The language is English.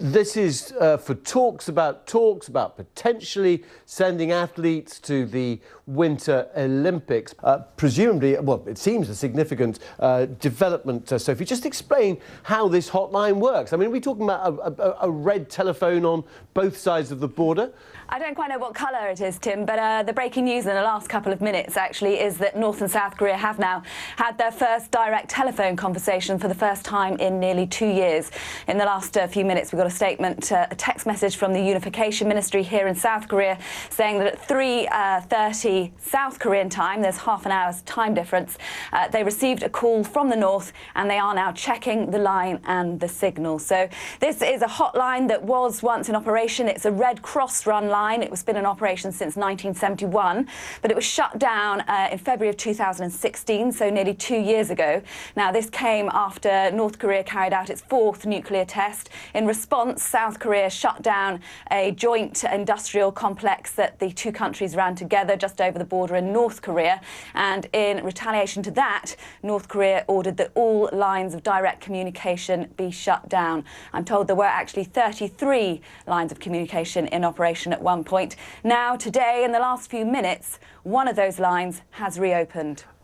This is for talks about potentially sending athletes to the Winter Olympics. Presumably, well, it seems a significant development. Sophie, just explain how this hotline works. I mean, are we talking about a red telephone on both sides of the border? I don't quite know what colour it is, Tim, but the breaking news in the last couple of minutes actually is that North and South Korea have now had their first direct telephone conversation for the first time in nearly 2 years. In the last few minutes, we got a statement, a text message from the Unification Ministry here in South Korea saying that at 3:30 South Korean time, there's half an hour's time difference, they received a call from the North and they are now checking the line and the signal. So this is a hotline that was once in operation. It's a Red Cross run line. It was been in operation since 1971, but it was shut down in February of 2016, so nearly 2 years ago. Now, this came after North Korea carried out its fourth nuclear test. In response, South Korea shut down a joint industrial complex that the two countries ran together just over the border in North Korea. And in retaliation to that, North Korea ordered that all lines of direct communication be shut down. I'm told there were actually 33 lines of communication in operation at one point. Now, today, in the last few minutes, one of those lines has reopened.